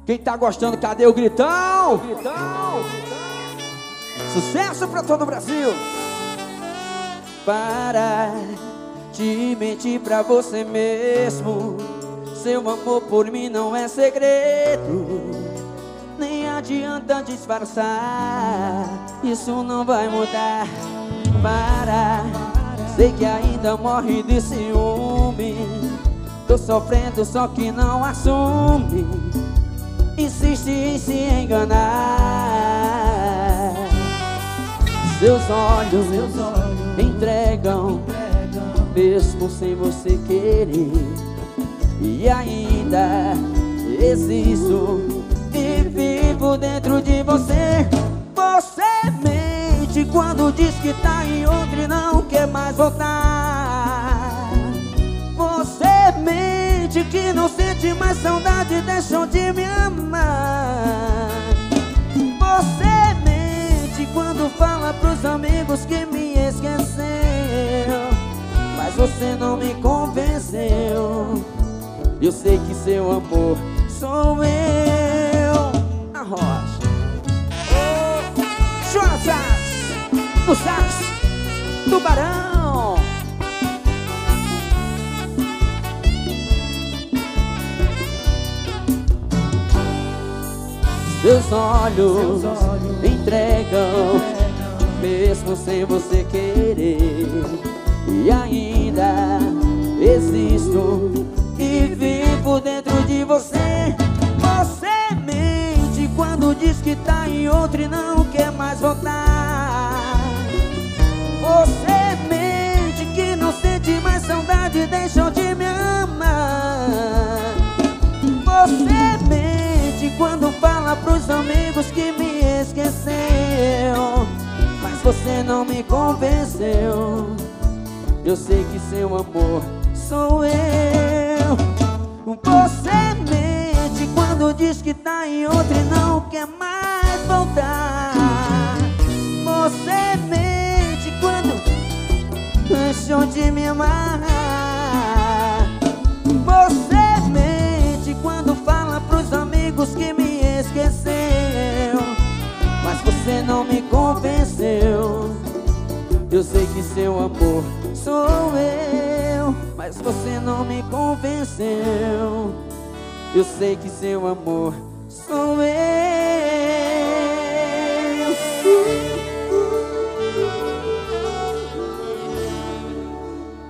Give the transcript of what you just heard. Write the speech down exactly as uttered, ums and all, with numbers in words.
Quem tá gostando, cadê o gritão? Gritão! Sucesso pra todo o Brasil! Para de mentir pra você mesmo. Seu amor por mim não é segredo. Nem adianta disfarçar, isso não vai mudar. Para, sei que ainda morre de ciúme. Tô sofrendo só que não assume. Insiste em se enganar. Seus olhos, Seus olhos entregam, entregam, mesmo sem você querer. E ainda existo e vivo dentro de você. Você mente quando diz que tá em outro e não quer mais voltar. Você mente que não sente mais saudade e deixou de me amar. Você mente quando fala pros amigos que me esqueceu. Mas você não me convenceu. Eu sei que seu amor sou eu. A Rocha. Oh, chora sax, no sax, tubarão. Seus olhos, Seus olhos entregam, mesmo sem você querer. E ainda existo e vivo dentro de você. Você mente quando diz que tá em outro e não quer mais voltar. Você mente que não sente mais saudade e deixou de me amar. Você mente quando fala pros amigos que me esqueceu. Mas você não me convenceu. Eu sei que seu amor sou eu. Você mente quando diz que tá em outro e não quer mais voltar. Você mente quando deixou de me amar. Você mente quando fala pros amigos que me esqueceu. Mas você não me convenceu. Eu sei que seu amor sou eu, mas você não me convenceu. Eu sei que seu amor sou eu.